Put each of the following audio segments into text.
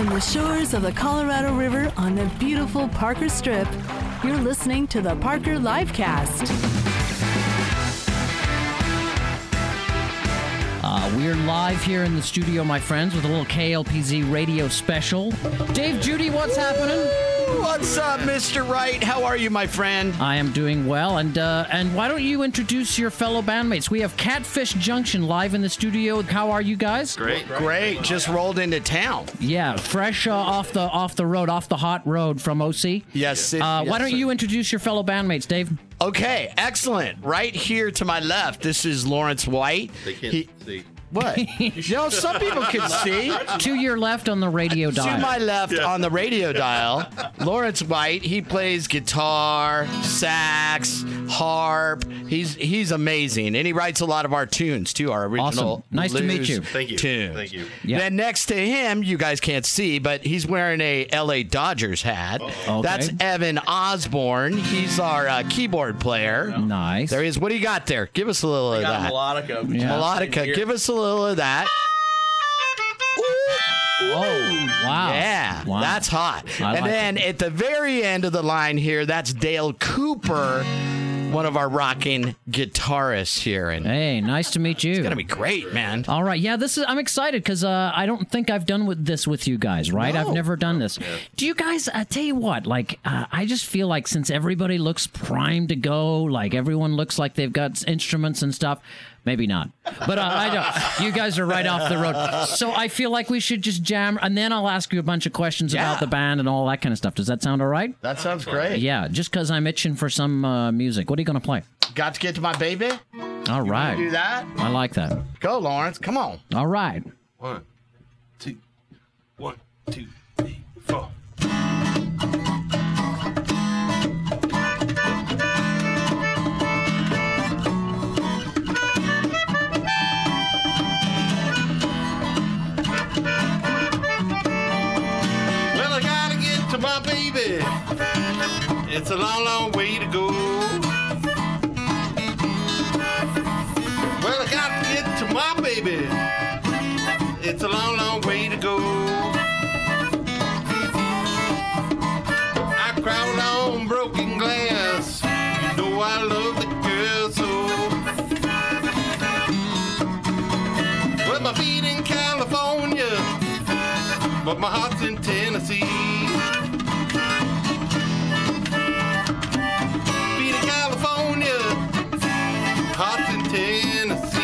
from the shores of the Colorado River on the beautiful Parker Strip, you're listening to the Parker Livecast. We're live here in the studio, my friends, with a little KLPZ radio special. Dave, Judy, what's happening? What's up, Mr. Wright? How are you, my friend? I am doing well, and why don't you introduce your fellow bandmates? We have Catfish Junction live in the studio. How are you guys? Great. Just rolled into town. Yeah, fresh off the hot road from OC. Yes. Why don't you introduce your fellow bandmates, Dave? Okay, excellent. Right here to my left, this is Lawrence White. They can't see. What? Some people can see. To your left on the radio dial. To my left on the radio dial, Lawrence White. He plays guitar, sax, harp. He's amazing, and he writes a lot of our tunes too. Our original. Awesome. Nice to meet you. Thank you. Tunes. Thank you. Yep. Then next to him, you guys can't see, but he's wearing a LA Dodgers hat. Okay. That's Evan Osborne. He's our keyboard player. Nice. There he is. What do you got there? Give us a little of that. Melodica. Yeah. Melodica. Give us a little of that. Oh, wow. Yeah, Wow. that's hot. I And like then at the very end of the line here, that's Dale Cooper, one of our rocking guitarists here. And Hey, nice to meet you. it's going to be great, man. All right, yeah, I'm excited because I don't think I've done this with you guys, right? No. I've never done this. Do you guys? Tell you what, I just feel like since everybody looks primed to go, like everyone looks like they've got instruments and stuff. Maybe not, but I don't. You guys are right off the road, so I feel like we should just jam, and then I'll ask you a bunch of questions about the band and all that kind of stuff. Does that sound all right? That sounds great. Yeah, just because I'm itching for some music. What are you going to play? Got to get to my baby. All right, Do that. I like that. Go, Lawrence. Come on. All right. 1, 2, 3, 4. Well, I gotta get to my baby. It's a long, long way to go. Well, I gotta get to my baby. It's a long, long way to go. I crawled on broken glass. You know I love the girl so. Well, my feet in California, but my heart's in Tennessee. Feet in California, heart's in Tennessee.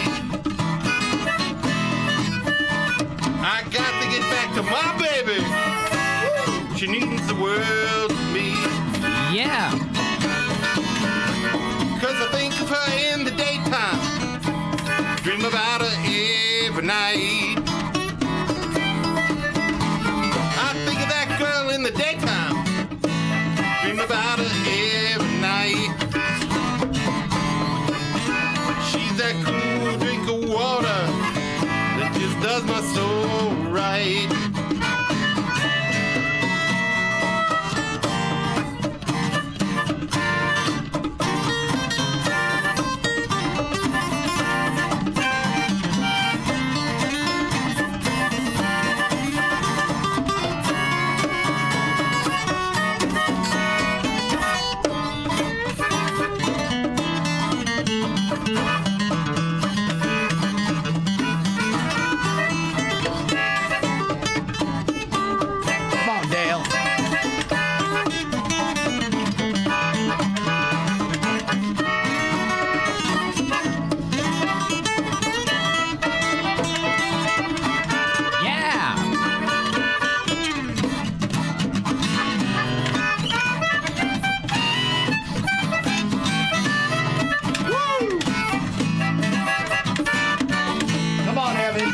I got to get back to my baby. She needs the world to me. Yeah. 'Cause I think of her in the daytime. Dream about her every night. I think of that girl in the daytime. Dream about her every night. She's that cool drink of water that just does my soul right. Come on, Dale. Yeah. Come on, Evan.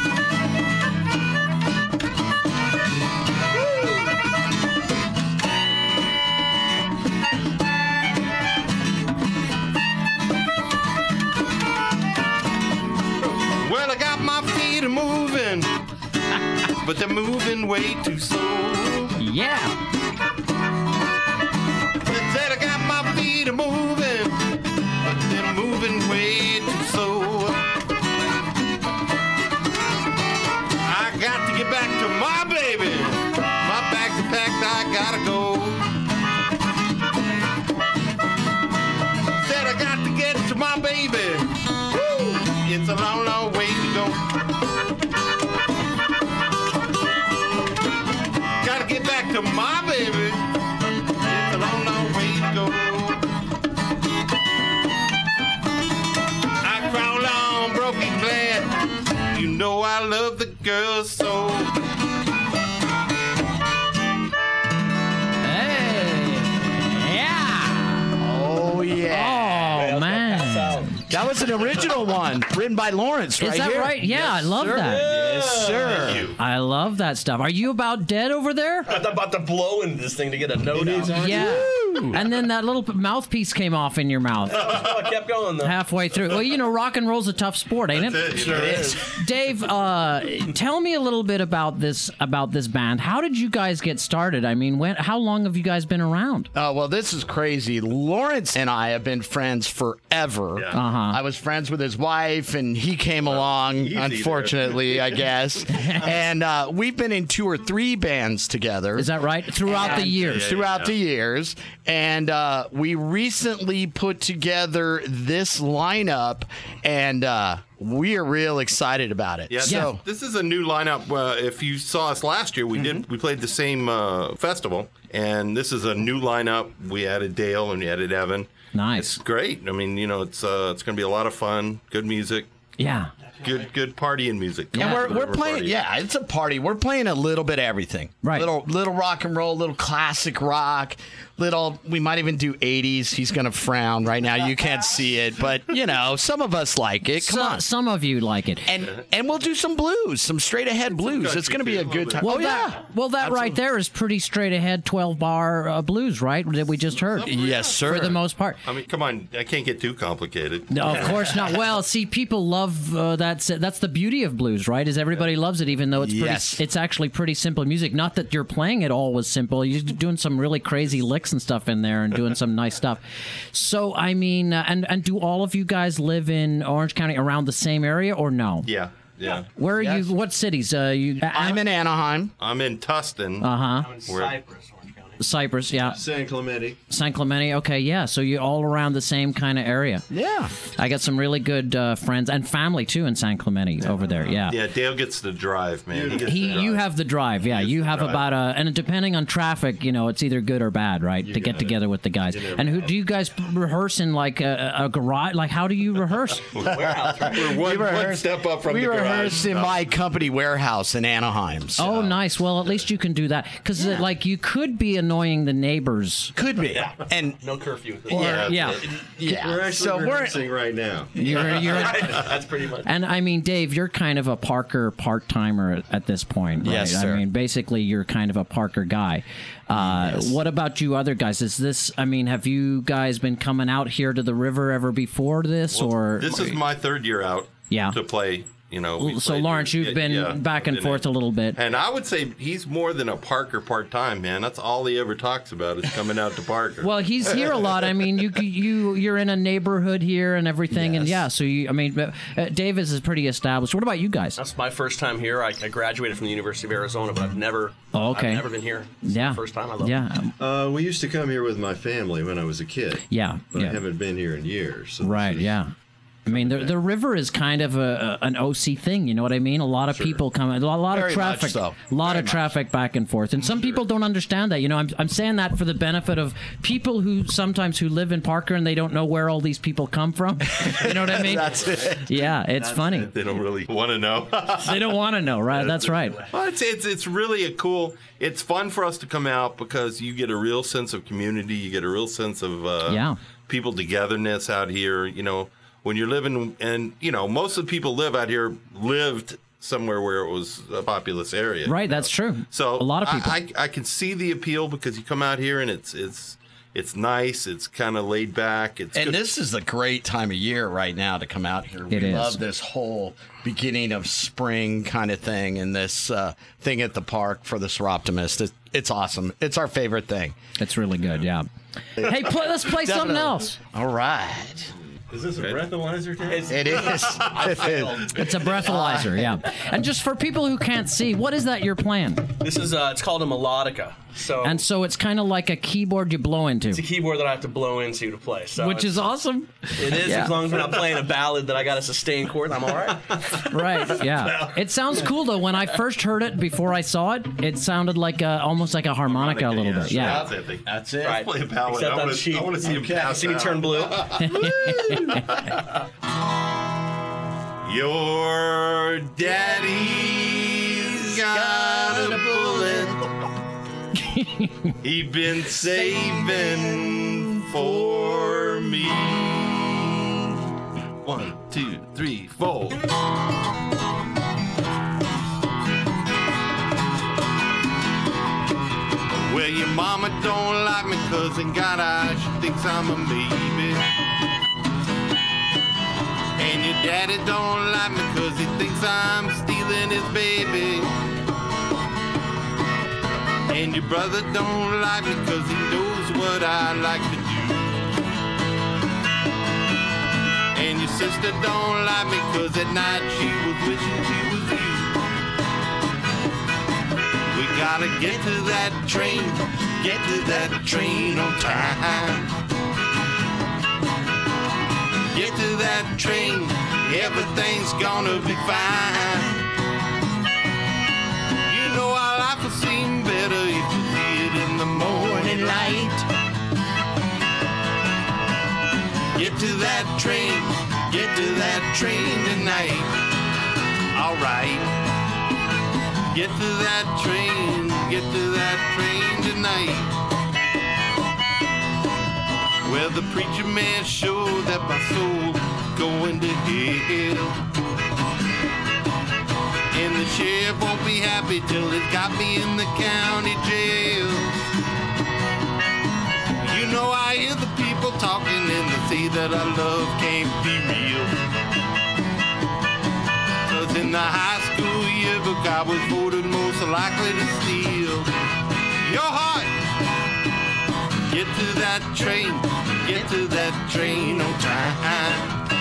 Well, I got my feet a moving, but they're moving way too slow. Yeah. Said I got my feet a moving, but they're moving way too slow. I got to get back to my baby. gotta go. Said I got to get to my baby. Woo! It's a long, long way to go. Gotta get back to my baby. It's a long, long way to go. I crawl on broken glass. You know I love the girl so. Oh, yeah. Oh, man. That was an original one written by Lawrence right Is that here. right? Yeah, I love sir. that. Yes, sir. I love that stuff. Are you about dead over there? I'm about to blow into this thing to get a note out. Yeah. And then that little mouthpiece came off in your mouth Oh, I kept going, though. halfway through. Well, you know, rock and roll's a tough sport, ain't it? Sure is. Dave, tell me a little bit about this band. How did you guys get started? I mean, how long have you guys been around? Well, this is crazy. Lawrence and I have been friends forever. Yeah. I was friends with his wife, and he came along, easy unfortunately, I guess. And we've been in 2 or 3 bands together. Is that right? Throughout the years. Throughout the years. And we recently put together this lineup, and we are real excited about it. Yeah, So, this is a new lineup. If you saw us last year, we played the same festival, and this is a new lineup. We added Dale and we added Evan. Nice. Great. I mean, you know, it's going to be a lot of fun. Good music. Yeah. Good partying music. and we're Whatever playing, party. yeah, it's a party. We're playing a little bit of everything. Right. Little rock and roll, little classic rock, we might even do 80s. He's going to frown right now. You can't see it, but, you know, some of us like it. Come on. Some of you like it. And we'll do some blues, some straight ahead blues. country It's going to be too, a a good little time. bit. Well, Oh, yeah. that right there is pretty straight ahead 12-bar blues, right? That we just heard. Yes, sir. For the most part. I mean, come on. I can't get too complicated. No, of course not. Well, see, people love that's the beauty of blues, right? Is everybody loves it, even though it's Yes. it's actually pretty simple music. Not that you're playing it all was simple. You're doing some really crazy licks and stuff in there, and doing some nice stuff. So, I mean, and do all of you guys live in Orange County around the same area, or no? Yeah. Where are Yes. you? What cities? I'm in Anaheim. I'm in Tustin. Cypress, Orange County. Cypress, yeah. San Clemente. San Clemente, okay, yeah. So you're all around the same kind of area. Yeah. I got some really good friends and family too in San Clemente over there. Yeah. Yeah, Dale gets the drive, man. He gets the drive. You have the drive, yeah. You have about and depending on traffic, you know, it's either good or bad, right? To get together with the guys. And who do you guys rehearse in, like a garage? Like, how do you rehearse? Warehouse, right? We're one step up from We the garage. rehearsed in my company warehouse in Anaheim. So. Oh, nice. Well, at least you can do that because, like, you could be annoying the neighbors. Could be. And No curfew. Yeah. yeah. We're actually so rehearsing right now. You're That's pretty much. And I mean, Dave, you're kind of a Parker part-timer at this point, right? Yes, sir. I mean, basically, you're kind of a Parker guy. What about you other guys? Have you guys been coming out here to the river ever before this, or? This is my 3rd year out Yeah. to play. You know, we So, played Lawrence, here. you've been back and forth a little bit. And I would say he's more than a Parker part-time, man. That's all he ever talks about is coming out to Parker. Well, he's here a lot. I mean, you're in a neighborhood here and everything, and Yes. So Davis is pretty established. What about you guys? That's my first time here. I graduated from the University of Arizona, but I've never I've never been here. It's Yeah. the first time. I love it. Yeah. We used to come here with my family when I was a kid. Yeah. But Yeah. I haven't been here in years. So Right, this is- yeah. I mean, the river is kind of an OC thing, you know what I mean? A lot of people come, a lot Very of much traffic, so. a lot of traffic back and forth, and some people don't understand that. You know, I'm saying that for the benefit of people who live in Parker and they don't know where all these people come from. You know what I mean? That's it. Yeah, it's funny. they don't really want to know. They don't want to know, right? That's right. Well, it's really it's fun for us to come out because you get a real sense of community. You get a real sense of people togetherness out here. You know, when you're living, and you know, most of the people lived somewhere where it was a populous area. Right, that's true. So a lot of people. I can see the appeal because you come out here and it's nice. It's kind of laid back. It's And good. this is a great time of year right now to come out here. It We is. love this whole beginning of spring kind of thing and this thing at the park for the Seroptimist. It's awesome. It's our favorite thing. It's really good, yeah. Hey, let's play something Definitely. else. All right. Is this a breathalyzer test? It is. It's a breathalyzer, yeah. And just for people who can't see, what is that you're playing? This is it's called a melodica. So it's kind of like a keyboard you blow into. It's a keyboard that I have to blow into to play. So which is awesome. It is, as long as we're not playing a ballad that I got a sustained chord, I'm all right. Right, yeah. It sounds cool, though. When I first heard it, before I saw it, it sounded like almost like a harmonica a little bit. Yeah. That's it. Right. Play a ballad. Except I on want sheet. to see him pass See me out. turn blue. Your daddy's got a bullet. He been saving for me. 1, 2, 3, 4. Well, your mama don't like me 'cause in God she thinks I'm a maybe. And your daddy don't like me 'cause he thinks I'm stealing his baby. And your brother don't like me 'cause he knows what I like to do. And your sister don't like me 'cause at night she was wishing she was you. We gotta get to that train on time. Get to that train, everything's gonna be fine. You know our life will seem better if you see it in the morning light. Get to that train tonight. All right. Get to that train tonight. Well, the preacher man showed that my soul going to hell. And the sheriff won't be happy till he's got me in the county jail. You know I hear the people talking and they say that our love can't be real. 'Cause in the high school yearbook I was voted most likely to steal your heart. Get to that train on time.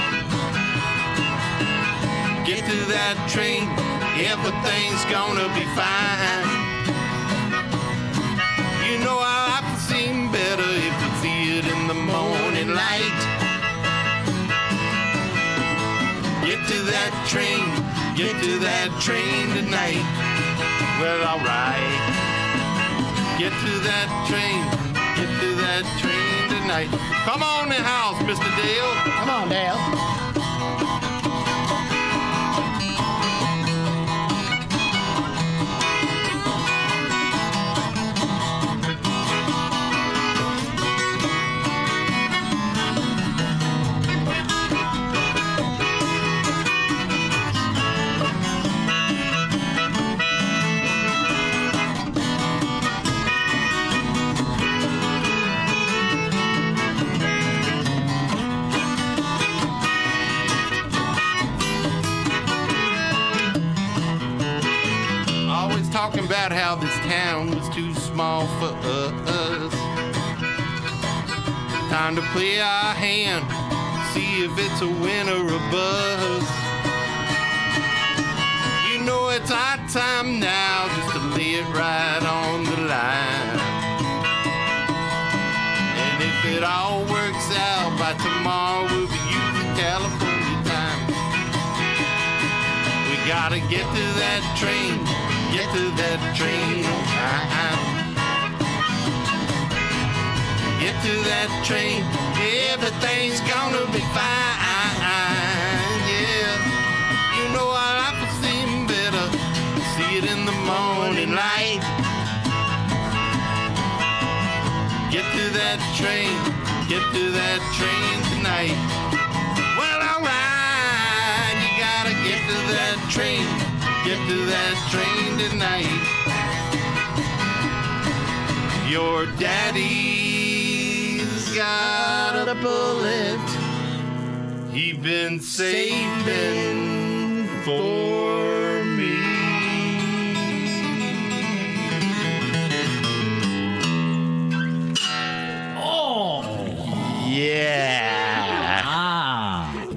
Get to that train, everything's gonna be fine. You know our life will seem better if you see it in the morning light. Get to that train tonight. Well, alright. Get to that train tonight. Come on in the house, Mr. Dale. Come on, Dale. Talking about how this town was too small for us. Time to play our hand, see if it's a win or a buzz. You know it's our time now just to lay it right on the line. And if it all works out by tomorrow, we'll be using California time. We gotta get to that train. Get to that train on time. Get to that train, everything's gonna be fine. Yeah, you know our life will seem better. See it in the morning light. Get to that train tonight. Well, alright, you gotta get to that train. Get to that train tonight. Your daddy's got a bullet. He been saving for me. Oh, yeah.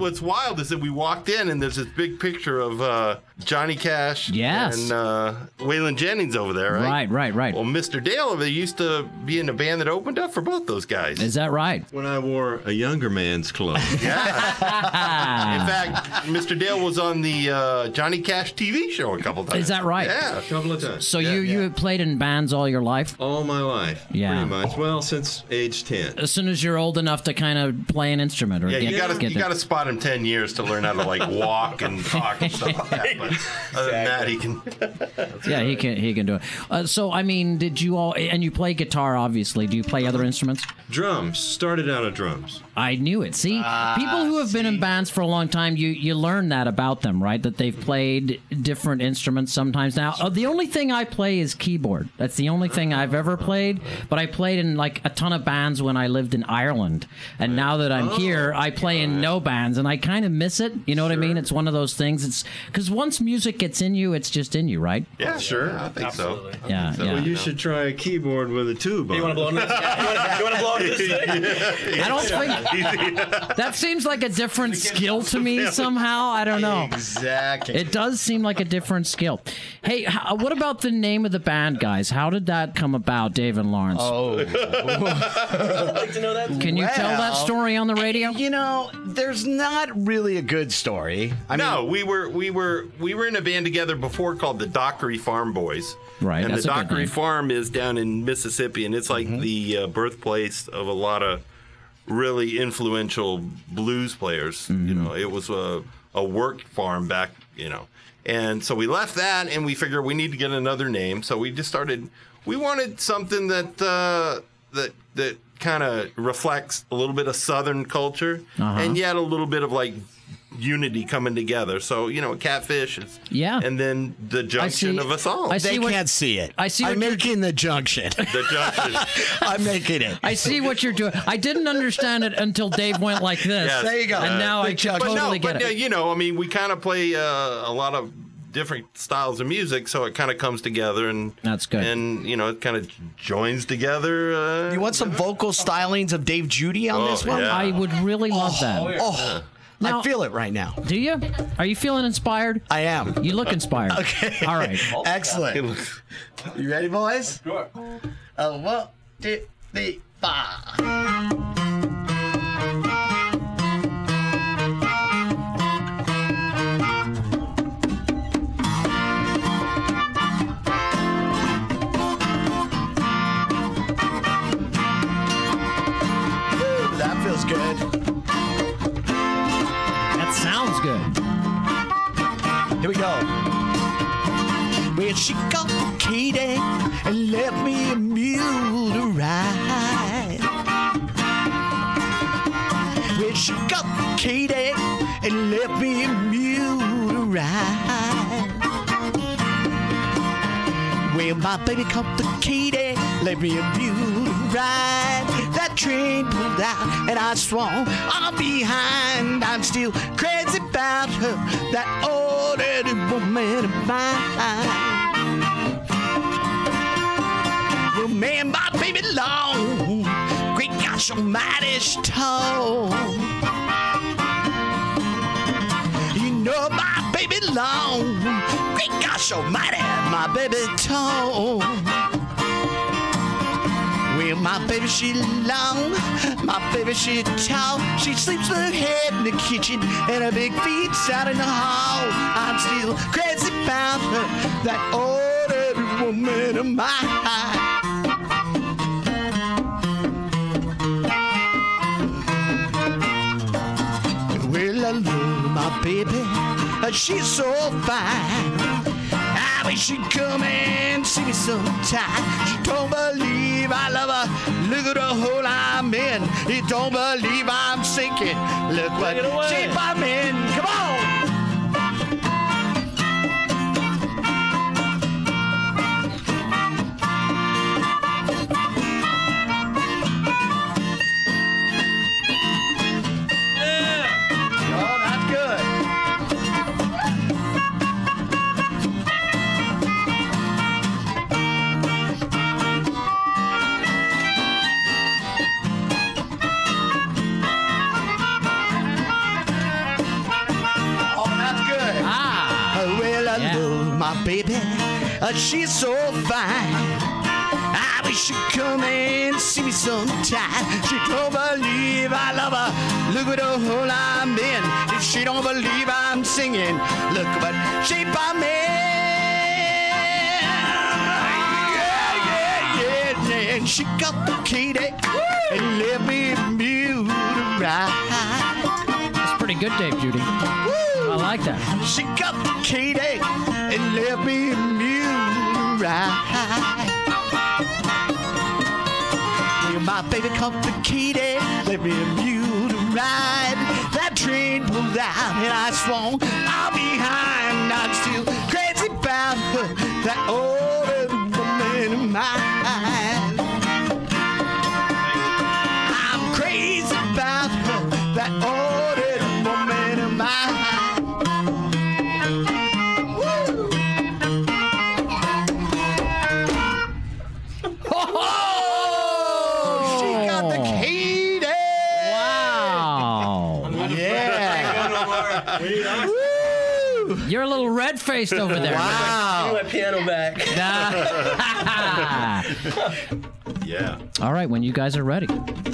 what's wild is that we walked in and there's this big picture of Johnny Cash yes. and Waylon Jennings over there, right? Right. Well, Mr. Dale over there used to be in a band that opened up for both those guys. Is that right? When I wore a younger man's clothes. Yeah. In fact, Mr. Dale was on the Johnny Cash TV show a couple times. Is that right? Yeah. A couple of times. So you have played in bands all your life? All my life. Yeah. Pretty much. Well, since age 10. As soon as you're old enough to kind of play an instrument, or Yeah, get, you got to spot him 10 years to learn how to like walk and talk and stuff like that. But other than that, he can. Yeah, he can do it. So I mean, did you all? And you play guitar, obviously. Do you play other instruments? Drums. Started out of drums. I knew it. See, people who have been in bands for a long time, you learn that about them, right? That they've played different instruments sometimes. Now, the only thing I play is keyboard. That's the only thing I've ever played. But I played in like a ton of bands when I lived in Ireland, and now that I'm here, I play in no bands, and I kind of miss it. You know what I mean? It's one of those things. It's because once music gets in you, it's just in you, right? Yeah, sure. I think so. Yeah. Well, you should try a keyboard with a tube on it. You want to blow into this? You want to blow into this thing? I don't think that seems like a different skill to me somehow. I don't know. Exactly. It does seem like a different skill. Hey, what about the name of the band, guys? How did that come about, Dave and Lawrence? Oh. I'd like to know that. Can you tell that story on the radio? You know, there's not really a good story. I mean, we were in a band together before called the Dockery Farm Boys. Right, And that's the a good Dockery name. Farm is down in Mississippi, and it's like the birthplace of a lot of really influential blues players. You know, it was a work farm back, And so we left that, and we figured we need to get another name. So we just started. We wanted something that kind of reflects a little bit of Southern culture, and yet a little bit of like unity coming together. So Catfish is, and then the junction of us all. They can't see it. I see. I'm making the junction. The junction. I'm making it. I see what you're doing. I didn't understand it until Dave went like this. Yes. There you go. And now I totally get it. We kind of play a lot of different styles of music, so it kind of comes together, and that's good. And it kind of joins together. You want some vocal stylings of Dave Judy on this one? Yeah. I would really love that. Now, I feel it right now. Do you? Are you feeling inspired? I am. You look inspired. Okay. All right. Excellent. You ready, boys? Sure. 1, 2, 3, 4. That feels good. That sounds good. Here we go. Well, she got Katie and left me a mule to ride. Well, she got Katie and left me a mule to ride. Well, my baby caught the Katie, left me a mule to ride. That train pulled out and I swung on behind. I'm still crazy about her, that old dirty woman of mine. Well, man, my baby long, great gosh almighty, she's tall. You know my baby long, great gosh almighty, my baby tall. Well, my baby, she long, my baby, she tall. She sleeps with her head in the kitchen and her big feet out in the hall. I'm still crazy about her, that old every woman of mine. Well, I love my baby, she's so fine. I wish she'd come and see me sometime. She don't believe I love her. Look at the hole I'm in. You don't believe I'm sinking. Look what shape I'm in. Come on. my baby. She's so fine. I wish you'd come and see me sometime. She don't believe I love her. Look at the hole I'm in. If she don't believe I'm singing, look what shape I'm in. Yeah. And she got the Katie and let me mute right. That's pretty good, Dave Judy. Woo. I like that. She got the Katie and let me mute right. My baby complicated, let me mute a ride. That train pulled out and I swung out behind. I'm still crazy about her, that old woman of mine. I'm crazy about her, that old woman of mine. You're a little red-faced over there. Wow. Give my piano back. Yeah. All right, when you guys are ready.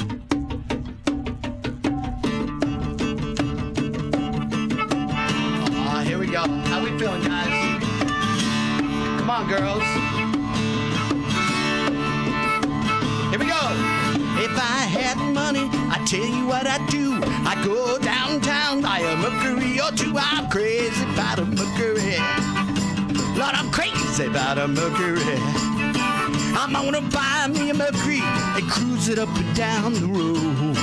Here we go. How we feeling, guys? Come on, girls. Here we go. If I had money, I tell you what I'd do. I'd go downtown, buy a Mercury or two. I'm crazy about a Mercury. Lord, I'm crazy about a Mercury. I'm gonna buy me a Mercury and cruise it up and down the road.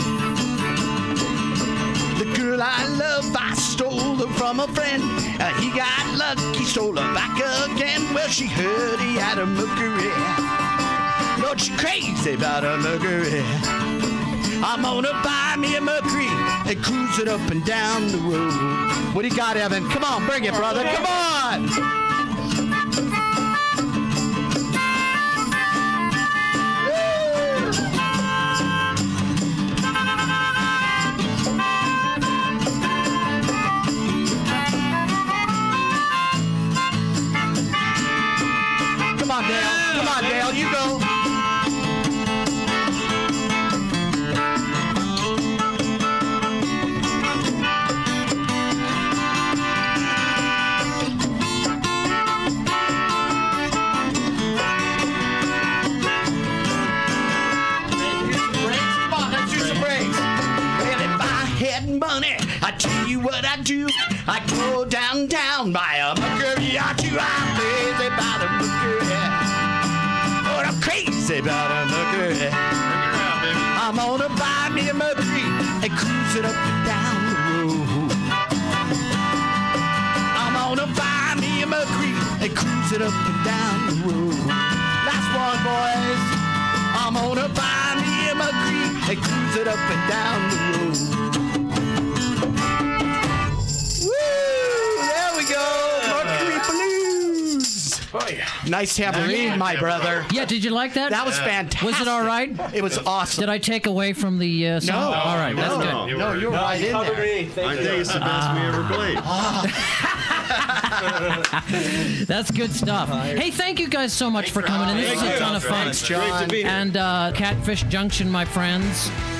The girl I love, I stole her from a friend. He got lucky, stole her back again. Well, she heard he had a Mercury. Lord, she crazy about a Mercury. I'm gonna buy me a Mercury and cruise it up and down the road. What do you got, Evan? Come on, bring it, brother. Come on. Come on, Dale. Come on, Dale. You go. Money, I tell you what I do. I go downtown, buy a Mercury or two. I'm crazy about a Mercury. Lord, I'm crazy about a Mercury. I'm gonna buy me a Mercury and cruise it up and down the road. I'm gonna buy me a Mercury and cruise it up and down the road. Last one, boys. I'm gonna buy me a Mercury and cruise it up and down the road. Oh, yeah. Nice tambourine, my brother. Yeah, did you like that? That was fantastic. Was it all right? It was awesome. Did I take away from the song? No. All right, that's good. No, you're right in there. I think it's the best we ever played. That's good stuff. Hey, thank you guys so much for coming in. This was a ton of fun. Thanks, John. Great to be here. And Catfish Junction, my friends.